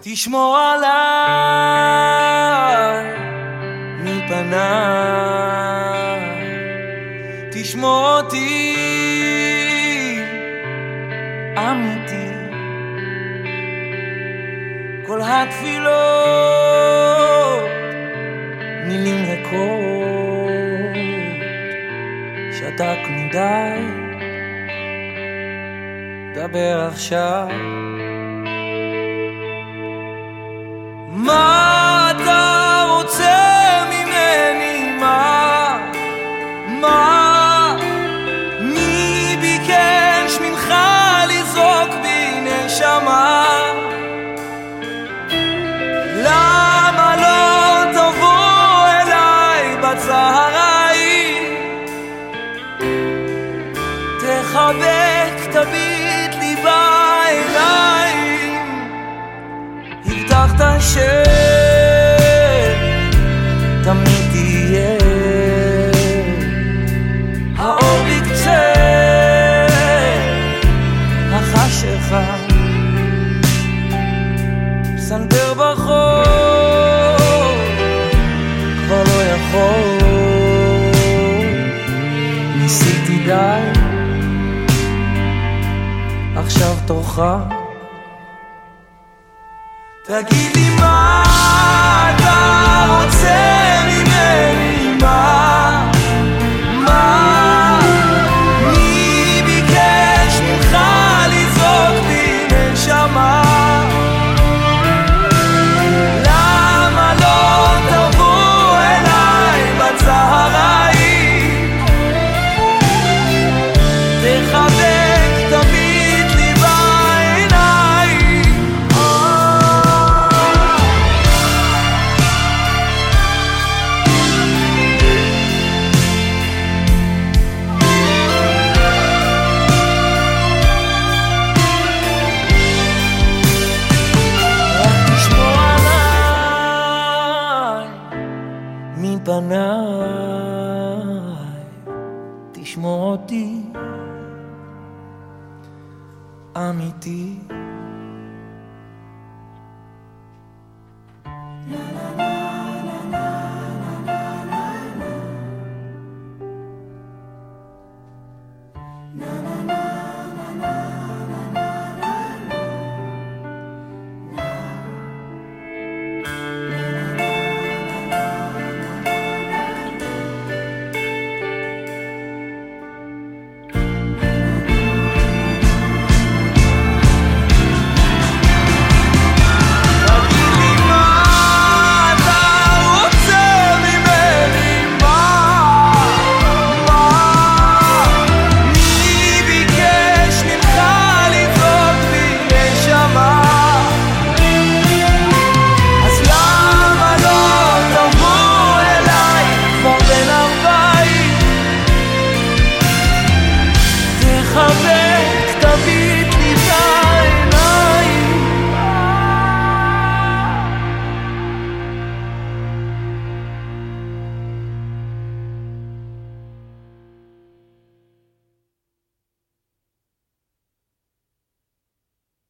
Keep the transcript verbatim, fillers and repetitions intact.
תשמור עליי מפניי, תשמור אותי אמיתי. כל התפילות מילים ריקות, שתקנו די, דבר עכשיו. מה אתה רוצה ממני? מה? מה? מי ביקש ממך לזרוק בי נשמה? למה לא תבוא אליי בצהריים? תחבק, תביט לי בעיניים. הבטחת שתמיד תהיה האור בקצה החשיכה, פסנתר ברחוב כבר לא יכול, ניסיתי די, עכשיו תורך. תגיד לי מה אתה רוצה ממני? מה? מה? מי ביקש ממך לזרוק בי נשמה? למה לא תבוא אליי בצהריים? תחבק, תביט לי בעיניים. מפניי, תשמור אותי אמיתי.